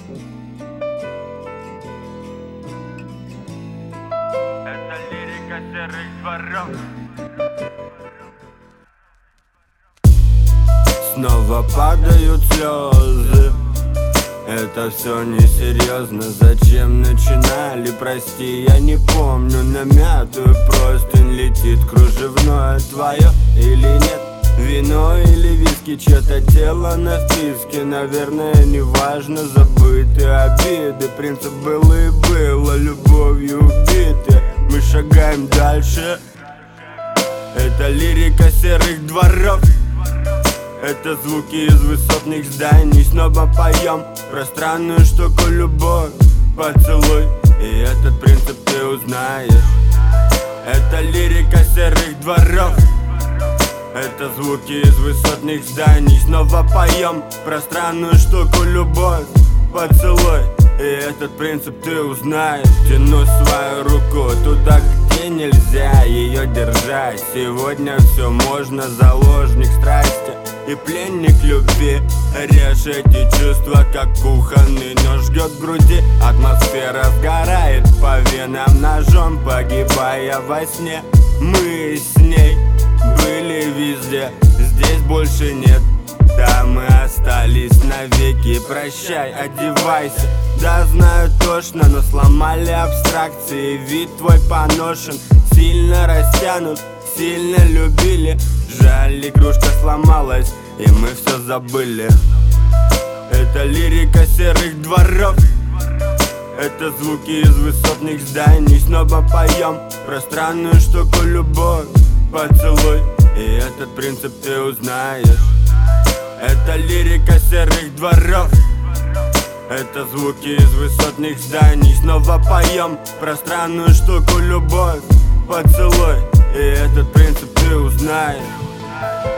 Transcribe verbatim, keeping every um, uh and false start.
Это лирика серых дворов. Снова падают слезы. Это все несерьезно, зачем начинали, прости, я не помню. На мятую простынь летит кружевное твое или нет. Вино или виски, чье-то тело на вписке. Наверное, неважно, забыты обиды. Принцип был и было, любовью убиты. Мы шагаем дальше. Это лирика серых дворов. Это звуки из высотных зданий. Снова поем про странную штуку любовь. Поцелуй, и этот принцип ты узнаешь. Это лирика серых дворов. Это звуки из высотных зданий. Снова поем про странную штуку любовь. Поцелуй, и этот принцип ты узнаешь. Тяну свою руку туда, где нельзя ее держать. Сегодня все можно, заложник страсти и пленник любви. Режь эти чувства, как кухонный нож жгет в груди. Атмосфера сгорает по венам ножом, погибая во сне. Мы с ней были везде, здесь больше нет. Да, мы остались навеки, прощай, одевайся. Да, знаю точно, но сломали абстракции. Вид твой поношен, сильно растянут, сильно любили. Жаль, игрушка сломалась, и мы все забыли. Это лирика серых дворов. Это звуки из высотных зданий. Снова поем про странную штуку любовь. Поцелуй, и этот принцип ты узнаешь. Это лирика серых дворов. Это звуки из высотных зданий. Снова поем про странную штуку любовь. Поцелуй, и этот принцип ты узнаешь.